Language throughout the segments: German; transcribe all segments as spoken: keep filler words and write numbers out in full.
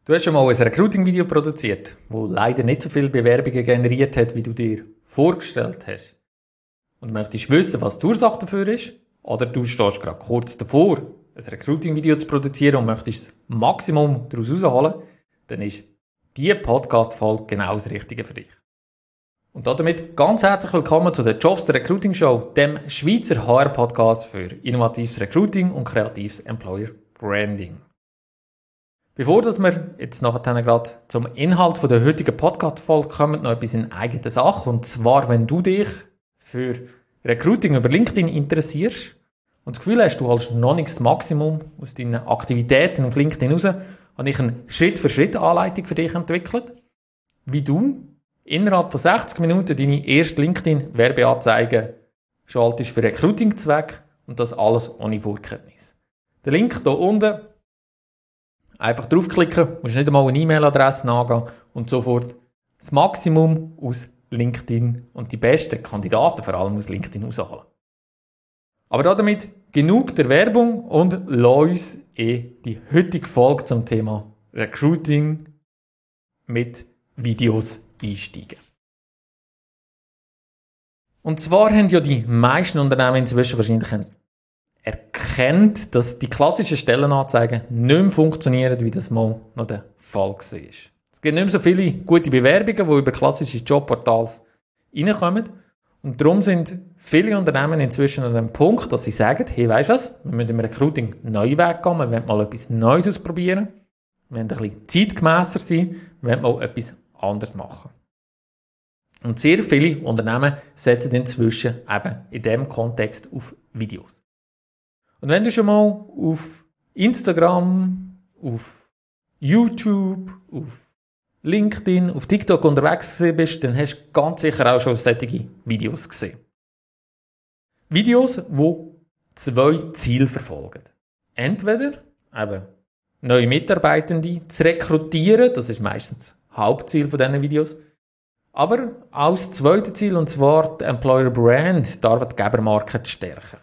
Du hast schon mal ein Recruiting-Video produziert, das leider nicht so viele Bewerbungen generiert hat, wie du dir vorgestellt hast. Und möchtest wissen, was die Ursache dafür ist? Oder du stehst gerade kurz davor, ein Recruiting-Video zu produzieren und möchtest das Maximum daraus herausholen, dann ist diese Podcast-Folge genau das Richtige für dich. Und damit ganz herzlich willkommen zu der Jobs der Recruiting Show, dem Schweizer H R-Podcast für innovatives Recruiting und kreatives Employer Branding. Bevor dass wir jetzt nachher gerade zum Inhalt der heutigen Podcast-Folge kommen, noch etwas in eigener Sache. Und zwar, wenn du dich für Recruiting über LinkedIn interessierst und das Gefühl hast, du holst noch nicht das Maximum aus deinen Aktivitäten auf LinkedIn raus, habe ich eine Schritt-für-Schritt-Anleitung für dich entwickelt, wie du innerhalb von sechzig Minuten deine erste LinkedIn-Werbeanzeige schaltest für Recruiting-Zweck und das alles ohne Vorkenntnis. Der Link hier unten. Einfach draufklicken, musst nicht einmal eine E-Mail-Adresse angehen und sofort das Maximum aus LinkedIn und die besten Kandidaten vor allem aus LinkedIn rausholen. Aber damit genug der Werbung und lass uns in die heutige Folge zum Thema Recruiting mit Videos einsteigen. Und zwar haben ja die meisten Unternehmen inzwischen wahrscheinlich erkennt, dass die klassischen Stellenanzeigen nicht mehr funktionieren, wie das mal noch der Fall war. Es gibt nicht mehr so viele gute Bewerbungen, die über klassische Jobportals reinkommen. Und darum sind viele Unternehmen inzwischen an dem Punkt, dass sie sagen, hey, weisst du was, wir müssen im Recruiting einen neuen Weg gehen, wir wollen mal etwas Neues ausprobieren, wir wollen ein bisschen zeitgemässer sein, wir wollen mal etwas anderes machen. Und sehr viele Unternehmen setzen inzwischen eben in diesem Kontext auf Videos. Und wenn du schon mal auf Instagram, auf YouTube, auf LinkedIn, auf TikTok unterwegs bist, dann hast du ganz sicher auch schon solche Videos gesehen. Videos, die zwei Ziele verfolgen. Entweder eben neue Mitarbeitende zu rekrutieren, das ist meistens das Hauptziel von diesen Videos, aber auch das zweite Ziel, und zwar die Employer Brand, die Arbeitgebermarke zu stärken.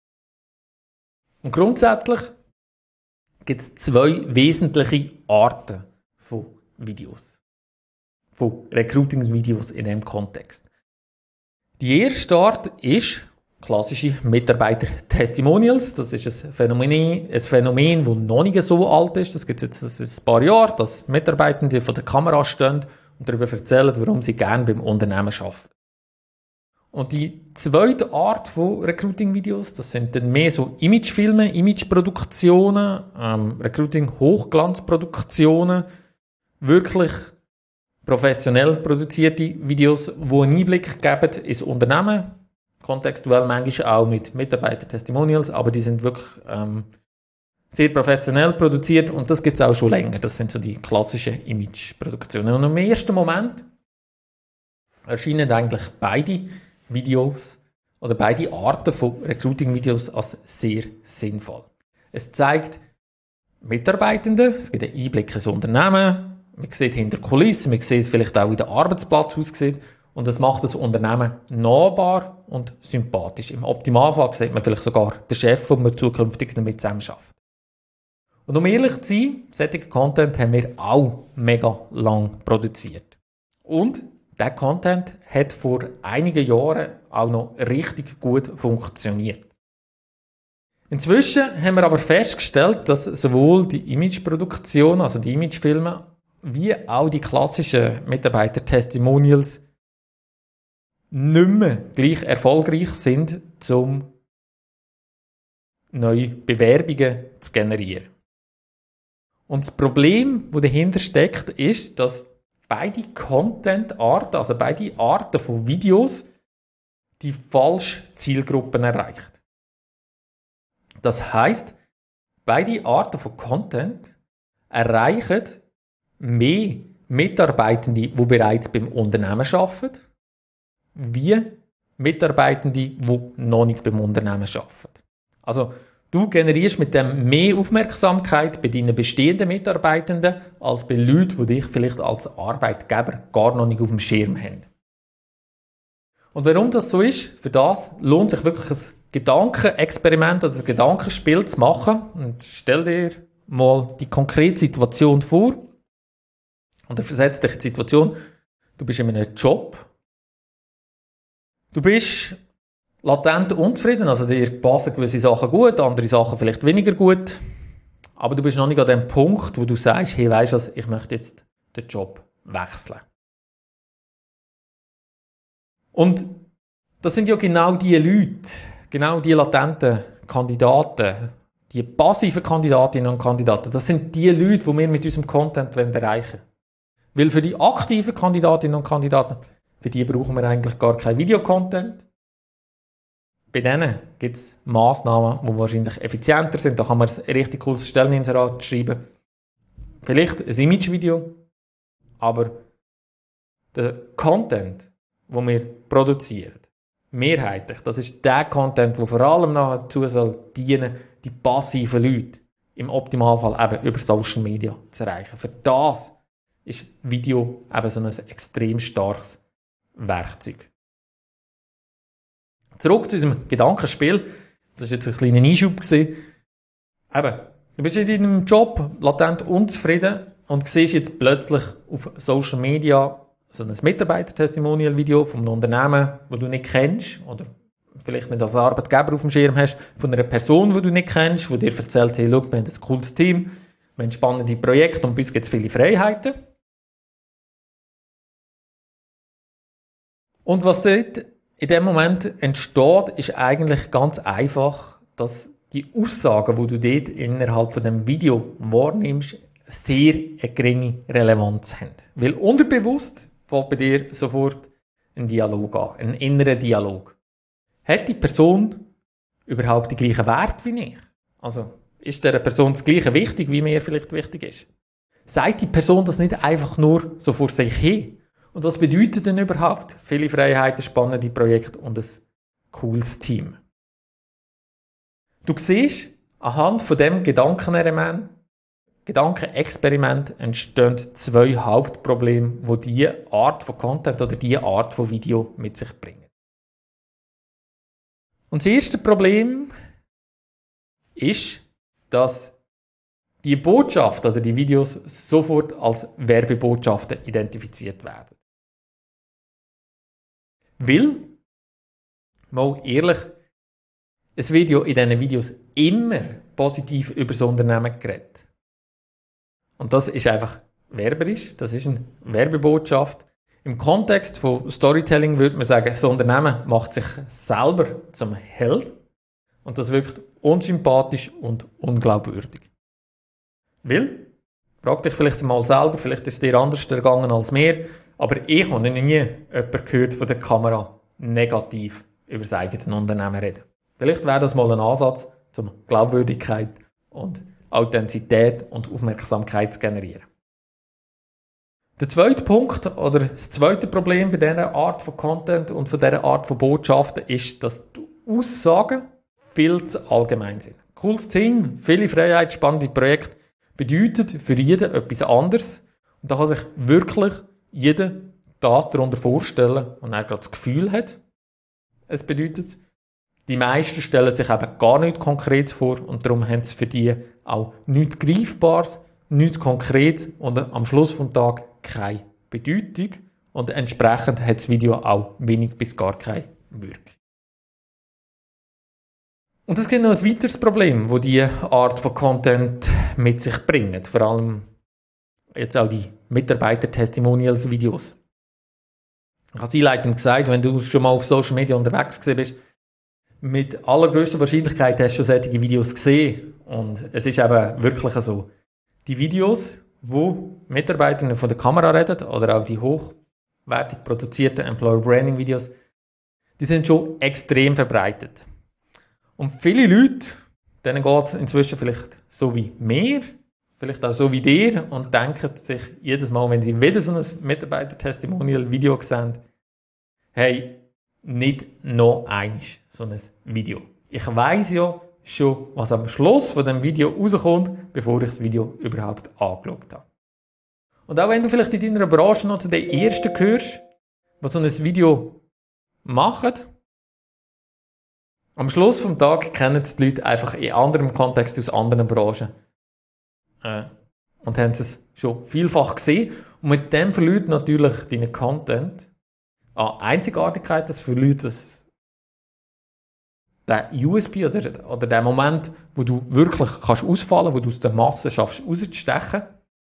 Und grundsätzlich gibt es zwei wesentliche Arten von Videos, von Recruiting-Videos in diesem Kontext. Die erste Art ist klassische Mitarbeiter-Testimonials. Das ist ein Phänomen, ein Phänomen, das noch nicht so alt ist. Das gibt es jetzt ein paar Jahre, dass Mitarbeitende vor der Kamera stehen und darüber erzählen, warum sie gerne beim Unternehmen arbeiten. Und die zweite Art von Recruiting-Videos, das sind dann mehr so Imagefilme, Imageproduktionen, ähm, Recruiting-Hochglanzproduktionen, wirklich professionell produzierte Videos, die einen Einblick geben ins Unternehmen, kontextuell manchmal auch mit Mitarbeiter-Testimonials, aber die sind wirklich ähm, sehr professionell produziert und das gibt es auch schon länger. Das sind so die klassischen Imageproduktionen. Und im ersten Moment erscheinen eigentlich beide Videos oder beide Arten von Recruiting-Videos als sehr sinnvoll. Es zeigt Mitarbeitenden, es gibt einen Einblick ins Unternehmen, man sieht hinter Kulissen, man sieht vielleicht auch, wie der Arbeitsplatz aussieht und es macht das Unternehmen nahbar und sympathisch. Im Optimalfall sieht man vielleicht sogar den Chef, den man zukünftig damit zusammen schafft. Und um ehrlich zu sein, solchen Content haben wir auch mega lang produziert. Und der Content hat vor einigen Jahren auch noch richtig gut funktioniert. Inzwischen haben wir aber festgestellt, dass sowohl die Imageproduktion, also die Imagefilme, wie auch die klassischen Mitarbeiter-Testimonials nicht mehr gleich erfolgreich sind, um neue Bewerbungen zu generieren. Und das Problem, das dahinter steckt, ist, dass beide Content-Arten, also beide Arten von Videos, die falsche Zielgruppen erreicht. Das heisst, beide Arten von Content erreichen mehr Mitarbeitende, die bereits beim Unternehmen arbeiten, wie Mitarbeitende, die noch nicht beim Unternehmen arbeiten. Also, du generierst mit dem mehr Aufmerksamkeit bei deinen bestehenden Mitarbeitenden als bei Leuten, die dich vielleicht als Arbeitgeber gar noch nicht auf dem Schirm haben. Und warum das so ist, für das lohnt sich wirklich ein Gedankenexperiment oder ein Gedankenspiel zu machen. Und stell dir mal die konkrete Situation vor. Und er versetzt dich in die Situation, du bist in einem Job, du bist latent unzufrieden, also dir passen gewisse Sachen gut, andere Sachen vielleicht weniger gut, aber du bist noch nicht an dem Punkt, wo du sagst, hey, weisst du was, ich möchte jetzt den Job wechseln. Und das sind ja genau die Leute, genau die latenten Kandidaten, die passiven Kandidatinnen und Kandidaten, das sind die Leute, die wir mit unserem Content erreichen wollen. Weil für die aktiven Kandidatinnen und Kandidaten, für die brauchen wir eigentlich gar kein Videocontent. Bei denen gibt es Massnahmen, die wahrscheinlich effizienter sind. Da kann man ein richtig cooles Stelleninserat schreiben. Vielleicht ein Imagevideo, aber der Content, den wir produzieren, mehrheitlich, das ist der Content, der vor allem dazu soll dienen, die passiven Leute im Optimalfall eben über Social Media zu erreichen. Für das ist Video eben so ein extrem starkes Werkzeug. Zurück zu unserem Gedankenspiel. Das war jetzt ein kleiner Einschub. Eben, du bist in deinem Job latent unzufrieden und siehst jetzt plötzlich auf Social Media so ein Mitarbeiter-Testimonial-Video von einem Unternehmen, das du nicht kennst oder vielleicht nicht als Arbeitgeber auf dem Schirm hast, von einer Person, die du nicht kennst, die dir erzählt, hey, schau, wir haben ein cooles Team, wir haben spannende Projekte und bei uns gibt es viele Freiheiten. Und was dort in dem Moment entsteht, ist eigentlich ganz einfach, dass die Aussagen, die du dort innerhalb von dem Video wahrnimmst, sehr eine geringe Relevanz haben. Weil unterbewusst fängt bei dir sofort ein Dialog an, ein innerer Dialog. Hat die Person überhaupt die gleichen Werte wie ich? Also ist der Person das Gleiche wichtig, wie mir vielleicht wichtig ist? Sagt die Person das nicht einfach nur so vor sich hin? Und was bedeutet denn überhaupt viele Freiheiten, spannende Projekte und ein cooles Team? Du siehst, anhand von dem Gedankenelement, Gedankenexperiment entstehen zwei Hauptprobleme, die diese Art von Content oder diese Art von Video mit sich bringen. Und das erste Problem ist, dass die Botschaft oder die Videos sofort als Werbebotschaften identifiziert werden. Weil, mal ehrlich, es wird ja in diesen Videos immer positiv über das Unternehmen geredet. Und das ist einfach werberisch, das ist eine Werbebotschaft. Im Kontext von Storytelling würde man sagen, das Unternehmen macht sich selber zum Held und das wirkt unsympathisch und unglaubwürdig. Weil, frag dich vielleicht mal selber, vielleicht ist es dir anders ergangen als mir, aber ich habe nie jemanden gehört von der Kamera negativ über das eigene Unternehmen reden. Vielleicht wäre das mal ein Ansatz, um Glaubwürdigkeit und Authentizität und Aufmerksamkeit zu generieren. Der zweite Punkt oder das zweite Problem bei dieser Art von Content und von dieser Art von Botschaften ist, dass die Aussagen viel zu allgemein sind. Cooles Team, viele Freiheit, spannende Projekte bedeutet für jeden etwas anderes und da kann sich wirklich jeder das darunter vorstellen und er gerade das Gefühl hat, es bedeutet. Die meisten stellen sich eben gar nicht konkret vor und darum haben sie für die auch nichts Greifbares, nichts Konkretes und am Schluss des Tages keine Bedeutung und entsprechend hat das Video auch wenig bis gar keine Wirkung. Und es gibt noch ein weiteres Problem, das diese Art von Content mit sich bringt, vor allem jetzt auch die Mitarbeiter-Testimonials-Videos. Ich habe es einleitend gesagt, wenn du schon mal auf Social Media unterwegs gewesen bist, mit allergrößter Wahrscheinlichkeit hast du schon solche Videos gesehen. Und es ist eben wirklich so. Die Videos, wo Mitarbeiter von der Kamera reden, oder auch die hochwertig produzierten Employer Branding Videos, die sind schon extrem verbreitet. Und viele Leute, denen geht es inzwischen vielleicht so wie mir, vielleicht auch so wie dir, und denken sich jedes Mal, wenn sie wieder so ein Mitarbeiter-Testimonial-Video sehen, hey, nicht noch eins so ein Video. Ich weiss ja schon, was am Schluss von dem Video rauskommt, bevor ich das Video überhaupt angeschaut habe. Und auch wenn du vielleicht in deiner Branche noch zu den Ersten gehörst, die so ein Video machen, am Schluss des Tages kennen die Leute einfach in anderem Kontext aus anderen Branchen äh, und haben es schon vielfach gesehen. Und mit dem verliert natürlich deinen Content an Einzigartigkeit, das verliert das der U S P oder, oder der Moment, wo du wirklich kannst ausfallen, wo du aus der Masse schaffst, rauszustechen.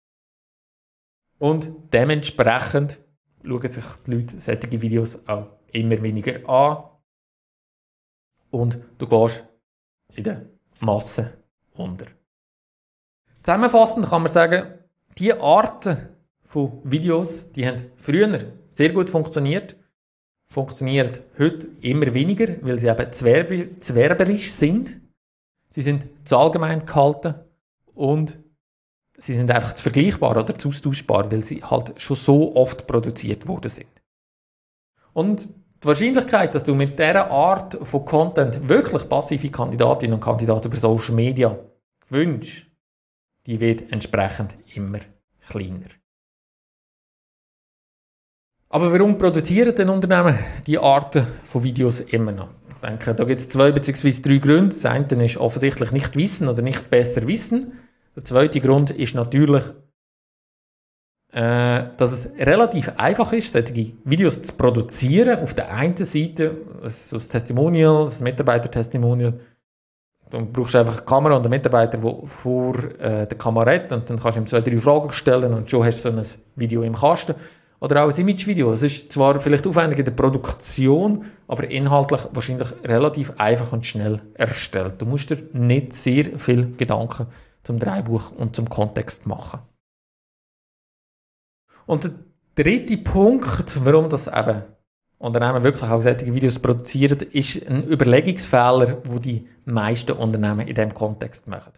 Und dementsprechend schauen sich die Leute solche Videos auch immer weniger an. Und du gehst in der Masse unter. Zusammenfassend kann man sagen, diese Arten von Videos, die haben früher sehr gut funktioniert, funktionieren heute immer weniger, weil sie eben zu, werbe, zu werberisch sind. Sie sind zu allgemein gehalten und sie sind einfach zu vergleichbar oder zu austauschbar, weil sie halt schon so oft produziert worden sind. Und die Wahrscheinlichkeit, dass du mit dieser Art von Content wirklich passive Kandidatinnen und Kandidaten über Social Media gewünscht, die wird entsprechend immer kleiner. Aber warum produzieren denn Unternehmen diese Arten von Videos immer noch? Ich denke, da gibt es zwei bzw. drei Gründe. Das eine ist offensichtlich nicht wissen oder nicht besser wissen. Der zweite Grund ist natürlich, äh, dass es relativ einfach ist, solche Videos zu produzieren. Auf der einen Seite so ein Testimonial, ein Mitarbeiter-Testimonial. Du brauchst einfach eine Kamera und einen Mitarbeiter, der vor äh, der Kamera redet, und dann kannst du ihm zwei, drei Fragen stellen und schon hast du so ein Video im Kasten. Oder auch ein Image-Video. Es ist zwar vielleicht aufwendig in der Produktion, aber inhaltlich wahrscheinlich relativ einfach und schnell erstellt. Du musst dir nicht sehr viel Gedanken zum Drehbuch und zum Kontext machen. Und der dritte Punkt, warum das eben Unternehmen wirklich auch solche Videos produzieren, ist ein Überlegungsfehler, den die meisten Unternehmen in diesem Kontext machen.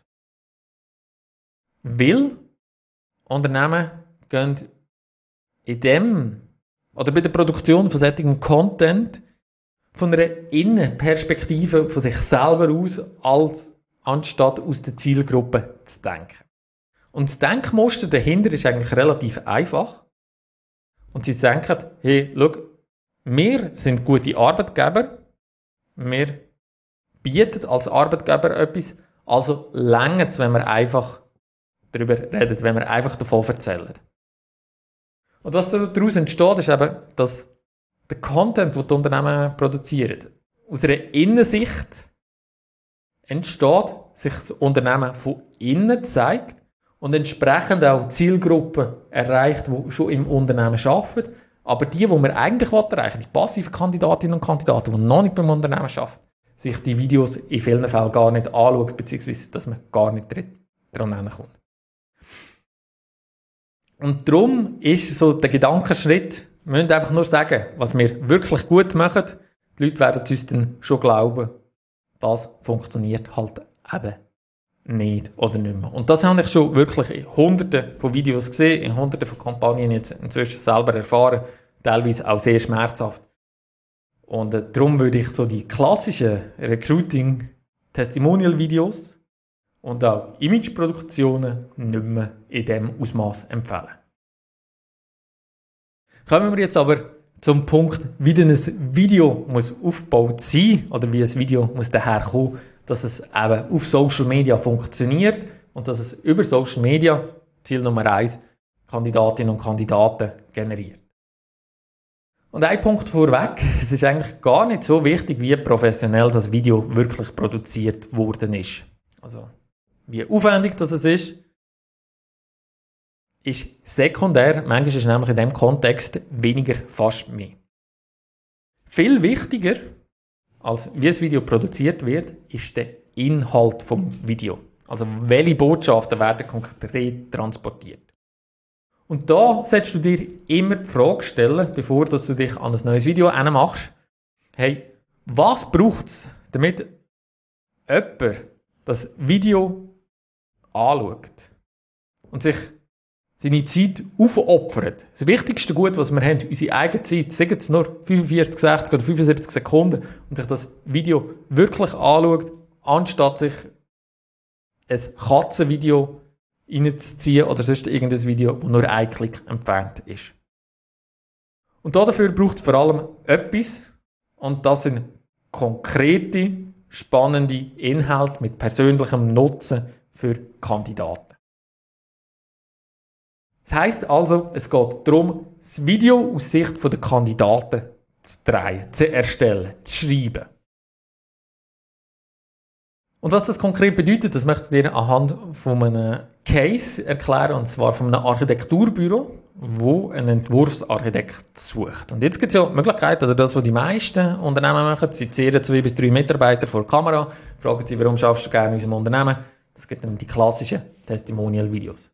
Weil Unternehmen gehen in dem oder bei der Produktion von solchem Content von einer Innenperspektive von sich selber aus, als anstatt aus der Zielgruppe zu denken. Und das Denkmuster dahinter ist eigentlich relativ einfach. Und sie denken, hey, schau, wir sind gute Arbeitgeber, wir bieten als Arbeitgeber etwas, also reicht es, wenn wir einfach darüber reden, wenn wir einfach davon erzählen. Und was daraus entsteht, ist eben, dass der Content, den die Unternehmen produzieren, aus einer Innensicht entsteht, sich das Unternehmen von innen zeigt und entsprechend auch Zielgruppen erreicht, die schon im Unternehmen arbeiten. Aber die, die wir eigentlich erreichen wollen, die passiven Kandidatinnen und Kandidaten, die noch nicht beim Unternehmen arbeiten, sich die Videos in vielen Fällen gar nicht anschauen, beziehungsweise dass man gar nicht daran hinkommt. Und darum ist so der Gedankenschritt, wir müssen einfach nur sagen, was wir wirklich gut machen. Die Leute werden uns dann schon glauben, das funktioniert halt eben nicht oder nicht mehr. Und das habe ich schon wirklich in Hunderten von Videos gesehen, in Hunderten von Kampagnen jetzt inzwischen selber erfahren, teilweise auch sehr schmerzhaft. Und äh, darum würde ich so die klassischen Recruiting-Testimonial-Videos und auch Imageproduktionen nicht mehr in diesem Ausmaß empfehlen. Kommen wir jetzt aber zum Punkt, wie denn ein Video muss aufgebaut sein oder wie ein Video muss daherkommen, dass es eben auf Social Media funktioniert und dass es über Social Media, Ziel Nummer eins, Kandidatinnen und Kandidaten generiert. Und ein Punkt vorweg, es ist eigentlich gar nicht so wichtig, wie professionell das Video wirklich produziert worden ist. Also wie aufwendig das ist, ist sekundär. Manchmal ist nämlich in diesem Kontext weniger fast mehr. Viel wichtiger, als wie das Video produziert wird, ist der Inhalt vom Video. Also welche Botschaften werden konkret transportiert. Und da solltest du dir immer die Frage stellen, bevor du dich an ein neues Video machst, hey, was braucht es, damit jemand das Video anschaut und sich seine Zeit aufopfert. Das wichtigste Gut, was wir haben, unsere eigene Zeit, sagen es nur fünfundvierzig, sechzig oder fünfundsiebzig Sekunden, und sich das Video wirklich anschaut, anstatt sich ein Katzenvideo reinzuziehen oder sonst irgendein Video, das nur ein Klick entfernt ist. Und dafür braucht es vor allem etwas, und das sind konkrete, spannende Inhalte mit persönlichem Nutzen für Kandidaten. Das heisst also, es geht darum, das Video aus Sicht der Kandidaten zu drehen, zu erstellen, zu schreiben. Und was das konkret bedeutet, das möchte ich dir anhand von einem Case erklären, und zwar von einem Architekturbüro, wo einen Entwurfsarchitekt sucht. Und jetzt gibt es ja die Möglichkeit, oder das, was die meisten Unternehmen machen, sie ziehen zwei bis drei Mitarbeiter vor die Kamera, fragen sie, warum schaffst du gerne in unserem Unternehmen? Das gibt dann die klassischen Testimonial-Videos.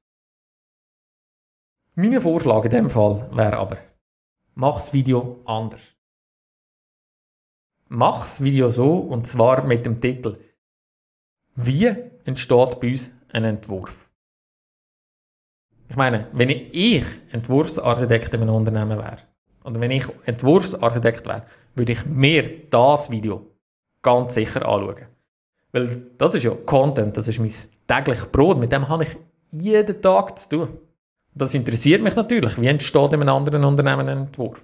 Mein Vorschlag in diesem Fall wäre aber, mach das Video anders. Mach das Video so, und zwar mit dem Titel «Wie entsteht bei uns ein Entwurf?» Ich meine, wenn ich Entwurfsarchitekt in einem Unternehmen wäre, oder wenn ich Entwurfsarchitekt wäre, würde ich mir das Video ganz sicher anschauen. Weil das ist ja Content, das ist mein tägliches Brot, mit dem habe ich jeden Tag zu tun. Das interessiert mich natürlich, wie entsteht in einem anderen Unternehmen ein Entwurf.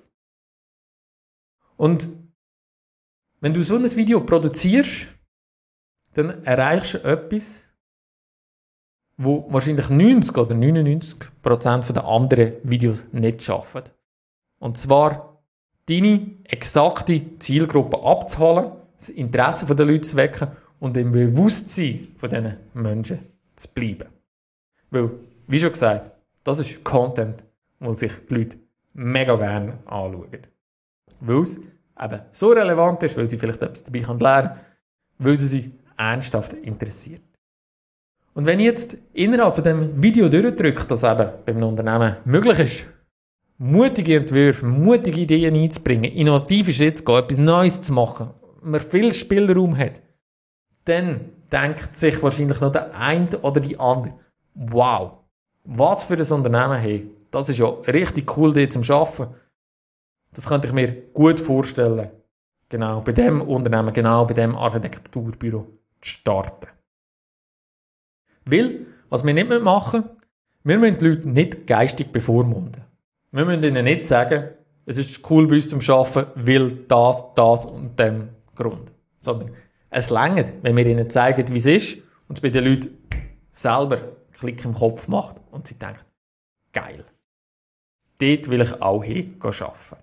Und wenn du so ein Video produzierst, dann erreichst du etwas, wo wahrscheinlich neunzig oder neunundneunzig Prozent der anderen Videos nicht schaffen. Und zwar deine exakte Zielgruppe abzuholen, das Interesse der Leute zu wecken und im Bewusstsein von diesen Menschen zu bleiben. Weil, wie schon gesagt, das ist Content, den sich die Leute mega gerne anschauen. Weil es eben so relevant ist, weil sie vielleicht etwas dabei lernen können, weil sie sich ernsthaft interessiert. Und wenn ich jetzt innerhalb von dem Video durchdrücke, dass eben bei einem Unternehmen möglich ist, mutige Entwürfe, mutige Ideen einzubringen, innovative Schritte zu gehen, etwas Neues zu machen, man viel Spielraum hat, dann denkt sich wahrscheinlich noch der eine oder die andere, wow, was für ein Unternehmen, hey, das ist ja richtig cool, die zum Arbeiten. Das könnte ich mir gut vorstellen, genau bei dem Unternehmen, genau bei dem Architekturbüro zu starten. Weil, was wir nicht machen müssen, wir müssen die Leute nicht geistig bevormunden. Wir müssen ihnen nicht sagen, es ist cool bei uns zum Arbeiten, weil das, das und dem Grund. Sondern es reicht, wenn wir ihnen zeigen, wie es ist und bei den Leuten selber einen Klick im Kopf macht und sie denken, geil, dort will ich auch hin arbeiten.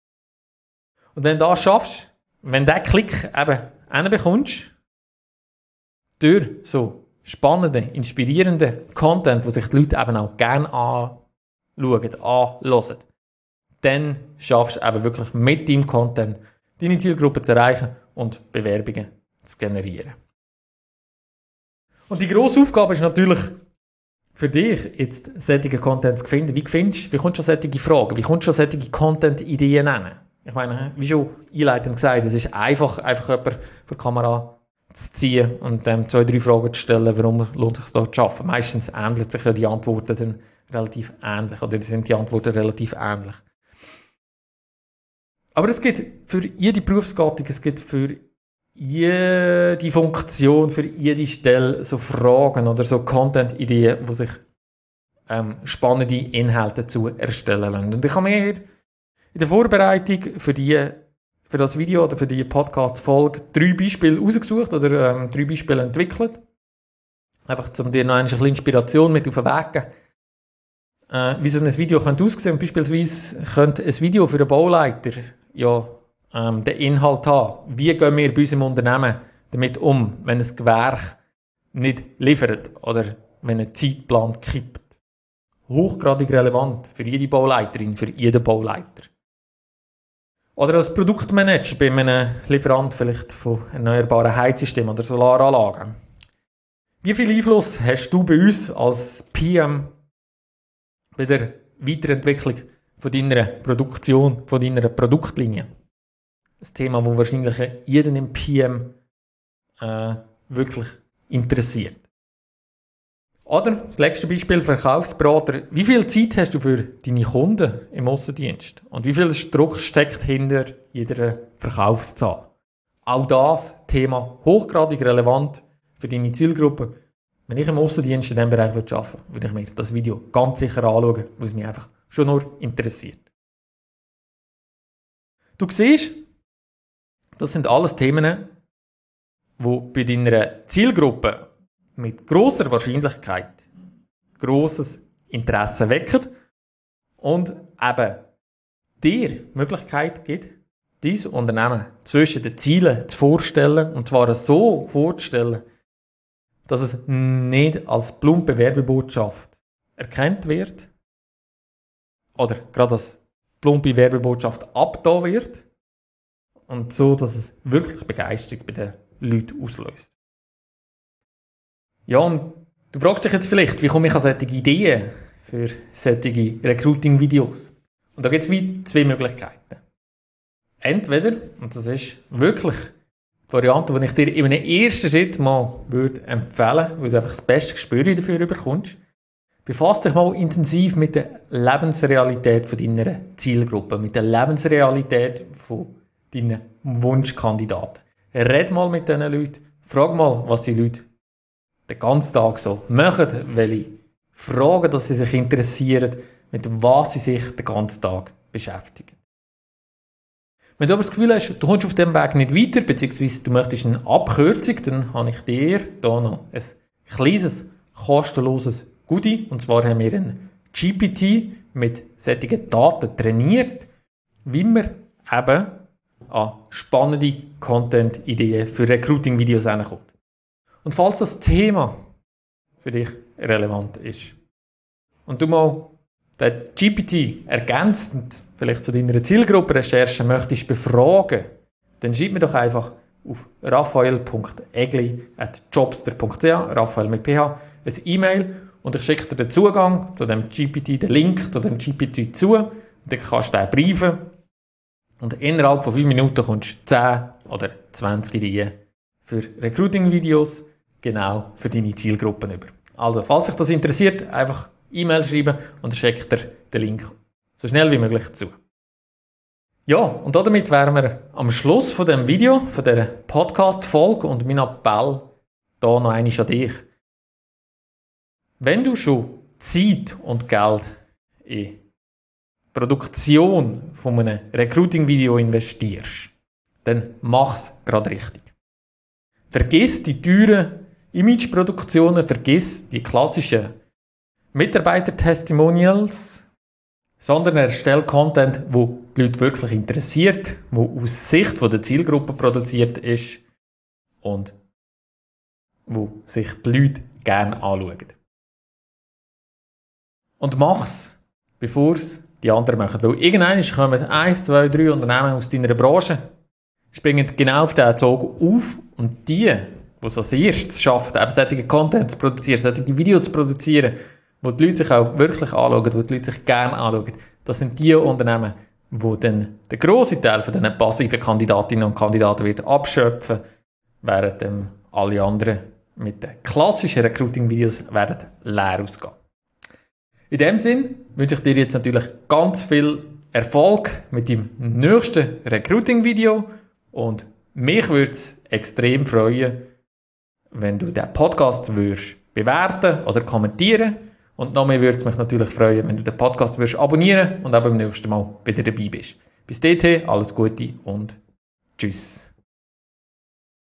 Und wenn du das schaffst, wenn du diesen Klick eben hinbekommst, durch so spannenden, inspirierenden Content, wo sich die Leute eben auch gerne anschauen, anhören, dann schaffst du eben wirklich mit deinem Content deine Zielgruppe zu erreichen und Bewerbungen zu generieren. Und die grosse Aufgabe ist natürlich für dich, jetzt solche Content zu finden. Wie findest, wie kommst du an solche Fragen? Wie kommst du an solche Content-Ideen nennen? Ich meine, wie schon einleitend gesagt, es ist einfach, einfach jemanden vor die Kamera zu ziehen und ähm, zwei, drei Fragen zu stellen, warum lohnt es sich da zu arbeiten. Meistens ähneln sich ja die Antworten dann relativ ähnlich, oder sind die Antworten relativ ähnlich. Aber es gibt für jede Berufsgattung, es gibt für jede Funktion, für jede Stelle so Fragen oder so Content-Ideen, wo sich ähm, spannende Inhalte zu erstellen lassen. Und ich habe mir in der Vorbereitung für, die, für das Video oder für die Podcast-Folge drei Beispiele rausgesucht oder ähm, drei Beispiele entwickelt. Einfach, um dir noch ein bisschen Inspiration mit auf den Weg zu geben. Äh, wie so ein Video könnte aussehen. Beispielsweise könnte ein Video für einen Bauleiter ja, ähm, den Inhalt haben. Wie gehen wir bei unserem Unternehmen damit um, wenn ein Gewerk nicht liefert oder wenn ein Zeitplan kippt? Hochgradig relevant für jede Bauleiterin, für jeden Bauleiter. Oder als Produktmanager bei einem Lieferant vielleicht von erneuerbaren Heizsystemen oder Solaranlagen. Wie viel Einfluss hast du bei uns als P M bei der Weiterentwicklung von deiner Produktion, von deiner Produktlinie? Das Thema, das wahrscheinlich jeden im P M äh, wirklich interessiert. Oder das letzte Beispiel, Verkaufsberater. Wie viel Zeit hast du für deine Kunden im Aussendienst? Und wie viel Druck steckt hinter jeder Verkaufszahl? Auch das Thema hochgradig relevant für deine Zielgruppe. Wenn ich im Aussendienst in diesem Bereich arbeiten will, würde ich mir das Video ganz sicher anschauen, weil es mich einfach schon nur interessiert. Du siehst, das sind alles Themen, die bei deiner Zielgruppe mit grosser Wahrscheinlichkeit grosses Interesse wecken und eben dir die Möglichkeit gibt, dein Unternehmen zwischen den Zielen zu vorstellen, und zwar so vorzustellen, dass es nicht als plumpe Werbebotschaft erkannt wird oder gerade als plumpe Werbebotschaft abgetan wird und so, dass es wirklich Begeisterung bei den Leuten auslöst. Ja, und du fragst dich jetzt vielleicht, wie komme ich an solche Ideen für solche Recruiting-Videos? Und da gibt es wie zwei Möglichkeiten. Entweder, und das ist wirklich die Variante, die ich dir in einem ersten Schritt mal würde empfehlen, weil du einfach das beste Gespür dafür bekommst, befass dich mal intensiv mit der Lebensrealität von deiner Zielgruppe, mit der Lebensrealität von deinen Wunschkandidaten. Red mal mit diesen Leuten, frag mal, was die Leute den ganzen Tag so machen, welche Fragen, dass sie sich interessieren, mit was sie sich den ganzen Tag beschäftigen. Wenn du aber das Gefühl hast, du kommst auf diesem Weg nicht weiter, beziehungsweise du möchtest eine Abkürzung, dann habe ich dir hier noch ein kleines, kostenloses Goodie. Und zwar haben wir einen G P T mit solchen Daten trainiert, wie man eben an spannende Content-Ideen für Recruiting-Videos hinkommt. Und falls das Thema für dich relevant ist und du mal den G P T ergänzend vielleicht zu deiner Zielgruppenrecherche möchtest befragen, dann schreib mir doch einfach auf raphael punkt egli at jobster punkt c h, Raphael mit P H, ein E-Mail und ich schicke dir den Zugang zu dem G P T, den Link zu dem G P T zu und dann kannst du den briefen und innerhalb von fünf Minuten kommst du zehn oder zwanzig Ideen für Recruiting-Videos genau für deine Zielgruppen über. Also, falls dich das interessiert, einfach E-Mail schreiben und ich schicke dir den Link so schnell wie möglich zu. Ja, und damit wären wir am Schluss von dem Video, von dieser Podcast-Folge und mein Appell hier noch einmal an dich. Wenn du schon Zeit und Geld in Produktion von einem Recruiting-Video investierst, dann mach's gerade richtig. Vergiss die teuren Imageproduktionen, vergiss die klassischen Mitarbeiter-Testimonials, sondern erstell Content, wo die Leute wirklich interessiert, wo aus Sicht der Zielgruppe produziert ist und wo sich die Leute gerne anschauen. Und mach's, bevor es die anderen machen. Weil irgendwann kommen eins, zwei, drei Unternehmen aus deiner Branche, springen genau auf diesen Zug auf und die, die es als erstes schaffen, eben solche Content zu produzieren, solche Videos zu produzieren, wo die Leute sich auch wirklich anschauen, wo die Leute sich gerne anschauen, das sind die Unternehmen, die dann den grossen Teil von diesen passiven Kandidatinnen und Kandidaten wird abschöpfen, während ähm, alle anderen mit den klassischen Recruiting-Videos werden leer ausgehen. In dem Sinn wünsche ich dir jetzt natürlich ganz viel Erfolg mit deinem nächsten Recruiting-Video und mich würde es extrem freuen, wenn du den Podcast würdest bewerten oder kommentieren. Und noch mehr würde es mich natürlich freuen, wenn du den Podcast würdest abonnieren und auch beim nächsten Mal wieder dabei bist. Bis dahin, alles Gute und tschüss.